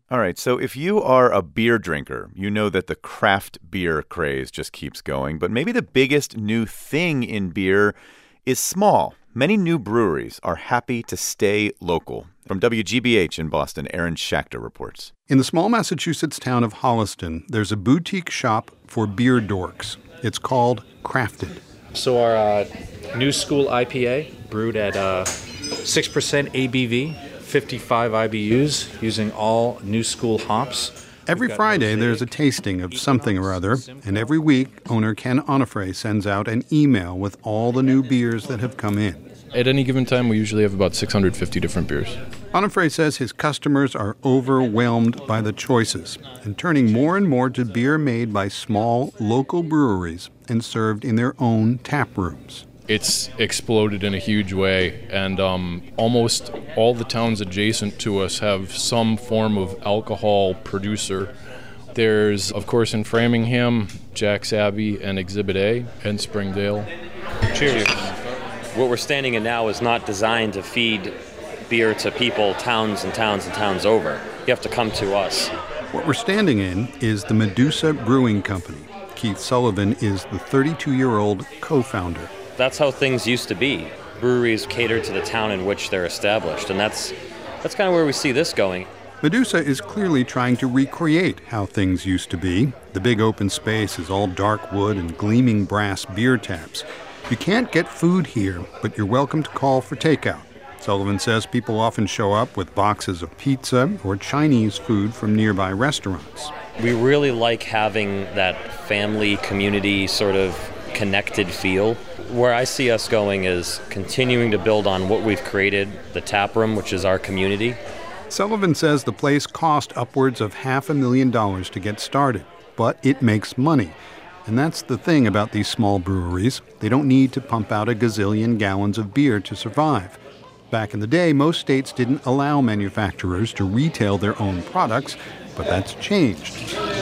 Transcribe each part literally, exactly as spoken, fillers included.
All right, so if you are a beer drinker, you know that the craft beer craze just keeps going. But maybe the biggest new thing in beer is small. Many new breweries are happy to stay local. From W G B H in Boston, Aaron Schachter reports. In the small Massachusetts town of Holliston, there's a boutique shop for beer dorks. It's called Crafted. So our uh, new school I P A, brewed at uh, six percent A B V, fifty-five I B Us, using all new school hops. Every Friday, there's a tasting of something or other, and every week, owner Ken Onofre sends out an email with all the new beers that have come in. At any given time, we usually have about six hundred fifty different beers. Onofre says his customers are overwhelmed by the choices and turning more and more to beer made by small, local breweries and served in their own tap rooms. It's exploded in a huge way, and um, almost all the towns adjacent to us have some form of alcohol producer. There's, of course, in Framingham, Jack's Abbey and Exhibit A, and Springdale. Cheers. What we're standing in now is not designed to feed beer to people towns and towns and towns over. You have to come to us. What we're standing in is the Medusa Brewing Company. Keith Sullivan is the thirty-two-year-old co-founder. That's how things used to be. Breweries cater to the town in which they're established, and that's that's kind of where we see this going. Medusa is clearly trying to recreate how things used to be. The big open space is all dark wood and gleaming brass beer taps. You can't get food here, but you're welcome to call for takeout. Sullivan says people often show up with boxes of pizza or Chinese food from nearby restaurants. We really like having that family, community, sort of connected feel. Where I see us going is continuing to build on what we've created, the tap room, which is our community. Sullivan says the place cost upwards of half a million dollars to get started, but it makes money. And that's the thing about these small breweries. They don't need to pump out a gazillion gallons of beer to survive. Back in the day, most states didn't allow manufacturers to retail their own products, but that's changed.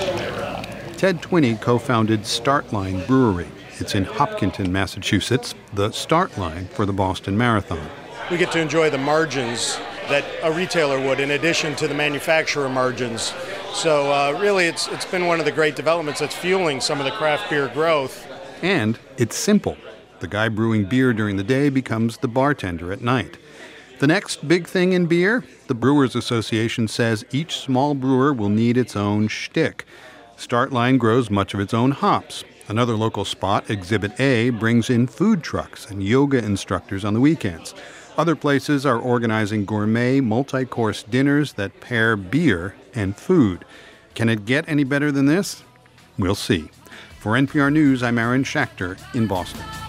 Ted Twinney co-founded Startline Brewery. It's in Hopkinton, Massachusetts, the start line for the Boston Marathon. We get to enjoy the margins that a retailer would, in addition to the manufacturer margins. So uh, really, it's it's been one of the great developments that's fueling some of the craft beer growth. And it's simple. The guy brewing beer during the day becomes the bartender at night. The next big thing in beer, the Brewers Association says each small brewer will need its own shtick. Startline grows much of its own hops. Another local spot, Exhibit A, brings in food trucks and yoga instructors on the weekends. Other places are organizing gourmet, multi-course dinners that pair beer and food. Can it get any better than this? We'll see. For N P R News, I'm Aaron Schachter in Boston.